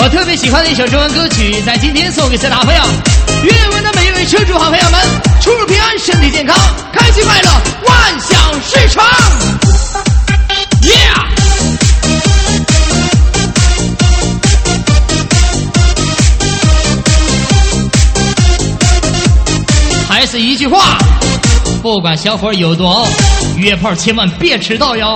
我特别喜欢的一首中文歌曲，在今天送给所有大朋友。愿我们的每一位车主好朋友们出入平安，身体健康，开心快乐，万象市场。Yeah！ 还是一句话，不管小伙有多傲，约炮千万别迟到哟。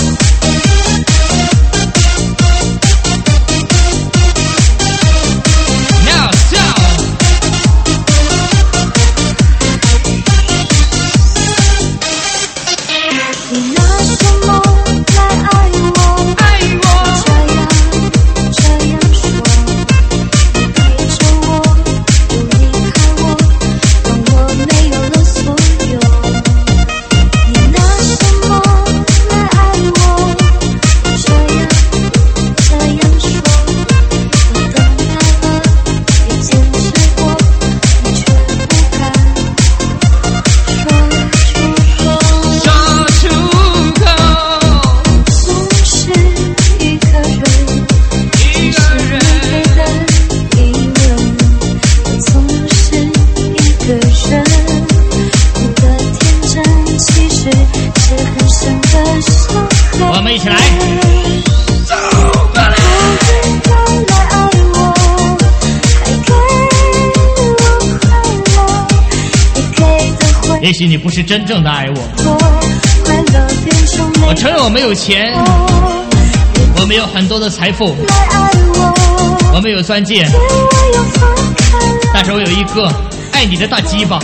也许你不是真正的爱我，我承认我没有钱，我没有很多的财富，我没有钻戒，但是我有一个爱你的大鸡巴。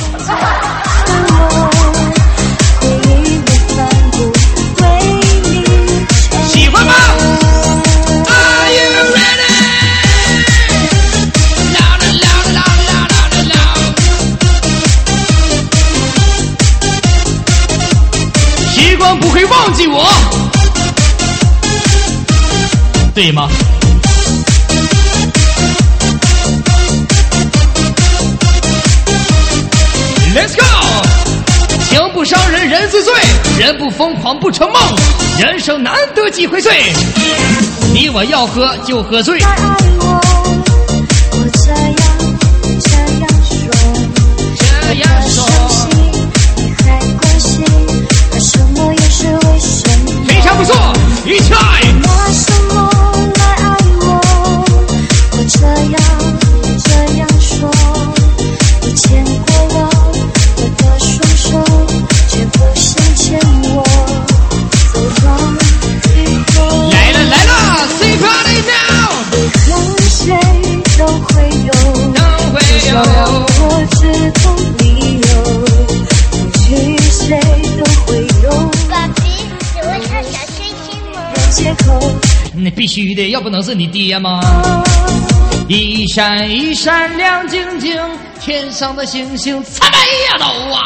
喜欢吗？不会忘记我，对吗？ Let's go！ 情不伤人人自醉，人不疯狂不成梦，人生难得几回醉，你我要喝就喝醉。非常不错，一起来！拿什么来爱我？我这样说，你牵过我的双手，却不想牵我走到最后。来了来了 ，Say party now！ 和谁都会有，至少让我知道理由，不去谁都会有。爸比。 那必须的，要不能是你爹吗？一闪一闪亮晶晶，天上的星星参北呀都啊！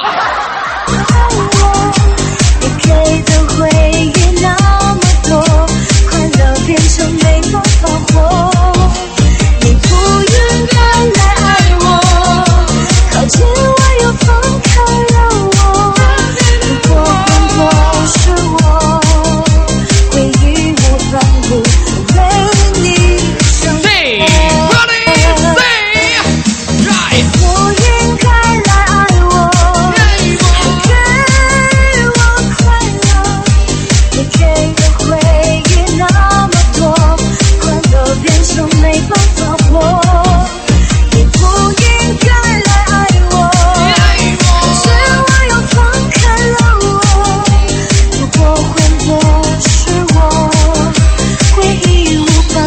你给的回忆那么多，快乐变成没办法活。你不应该来爱我，靠近我又放开了我。如果换作是我。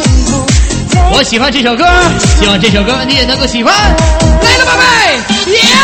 我喜欢这首歌，希望这首歌你也能够喜欢。来了，宝贝，耶！